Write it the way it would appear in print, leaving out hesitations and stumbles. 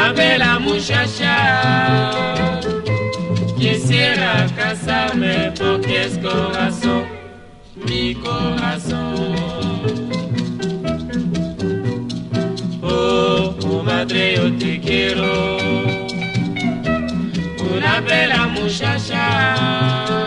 una bella muchacha. Quisiera casarme porque es corazón, mi corazón. Oh, oh madre, yo te quiero, una bella muchacha.